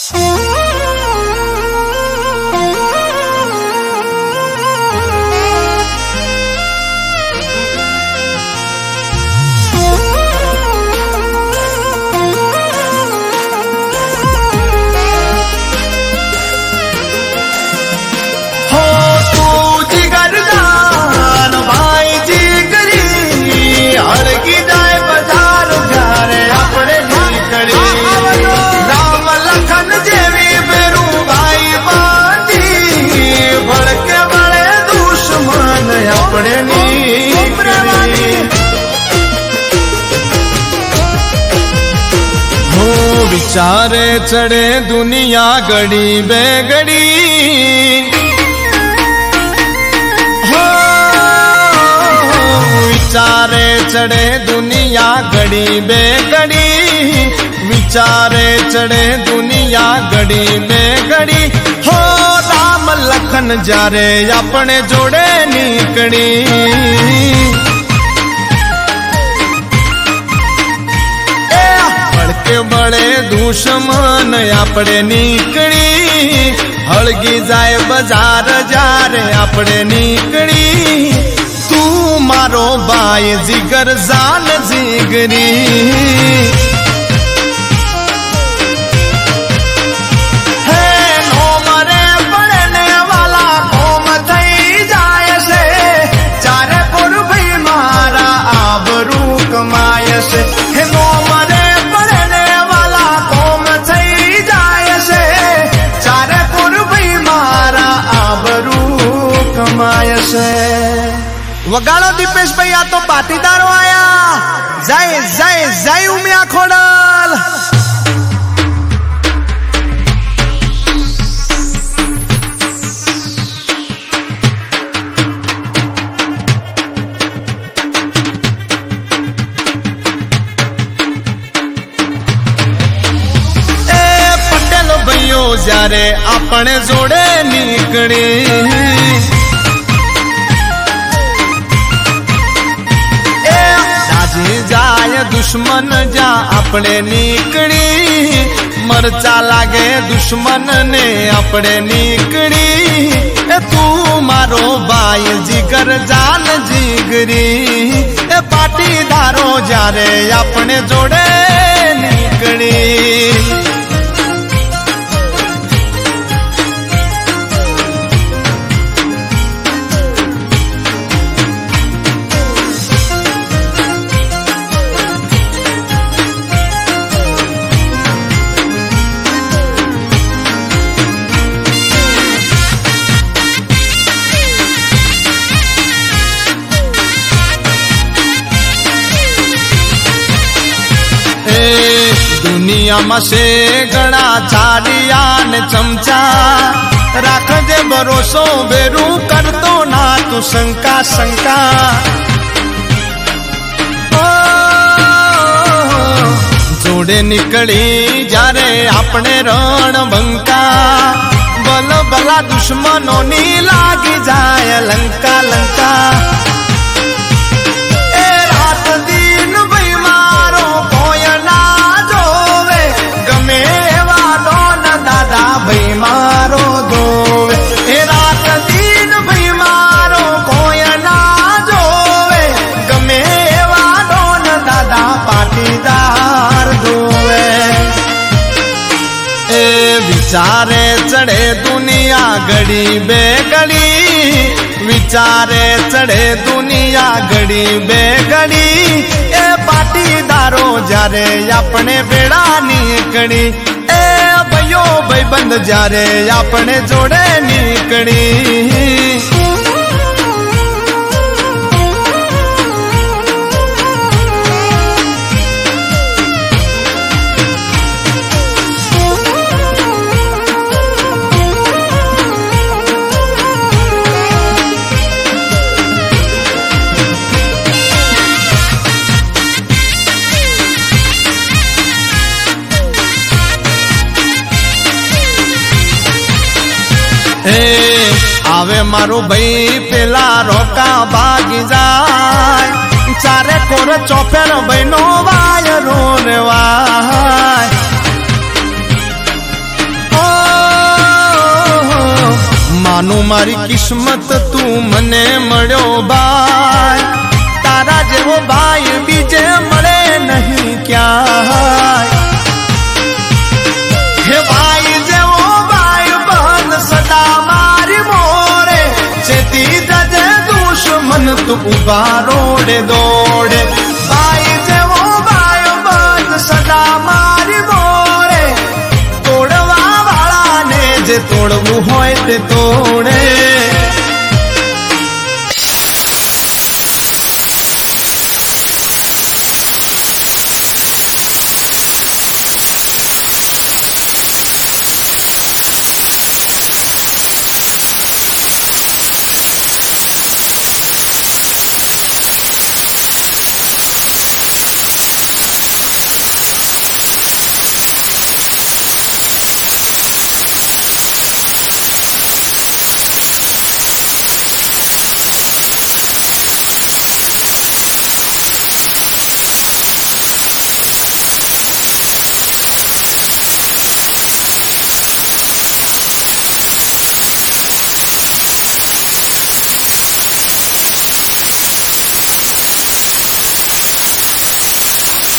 विचारे चढ़े दुनिया घड़ी बेगड़ी, हो विचारे चढ़े दुनिया घड़ी बेगड़ी, विचारे चढ़े दुनिया घड़ी बेगड़ी। हो राम लखन जारे अपने जोड़े निकड़ी, बड़े दुश्मन अपने निकड़ी, हड़गी जाए बाजार जारे अपने निकड़ी। तू मारो बाई जिगर जान जिगरी, है नो मरे पड़ने वाला कौम थई जाए से, चारे पुर भी मारा आबरू कमाए से। है नो मरे वगाड़ो दीपेश भैया तो पाटीदारो आया। जय जय जय उमिया खोडल। ए पटेल भैयो जारे अपने जोड़े निकड़ी, जाए दुश्मन जा अपने निकड़ी, मरचा लागे दुश्मन ने अपने निकड़ी। तू मारो बाई जिगर जान जिगरी, पाटीदारो जारे अपने जोड़े निकड़ी। दुनिया में से गणा चारिया ने चमचा, राख दे भरोसो बेरू कर दो ना तू शंका शंका। जोड़े निकली जारे अपने रण बंका, बल बला दुश्मनों नी लागी जाए लंका लंका। मारो दोवे ए रात दिन भई मारो कोई ना जोवे, गमे वालो न दादा पाटीदार दोवे। ए विचारे चढ़े दुनिया घड़ी बेगड़ी, विचारे चढ़े दुनिया घड़ी बेगड़ी। ए पाटीदारो जारे अपने बेड़ा निकड़ी, भयो भाई बंद जारे अपने जोड़े निकड़ी। आवे मारो भाई पेला रोका भागी जाए, चारे कोर चौफेर बहनो वाय रोने वाय। सानू मारी किस्मत तू मने मळ्यो भाई, तारा जेवो भाई बीजे मळे नहीं क्या। हे भाई जेवो भाई बहन सदा मारी मोरे, चेती जजे दुश्मन तू उबा रोडे दौड़े। भाई जेवो भाई बहन सदा मारी मोरे, तोड़वा वाला ने जे तोड़वू होय ते तोड़े।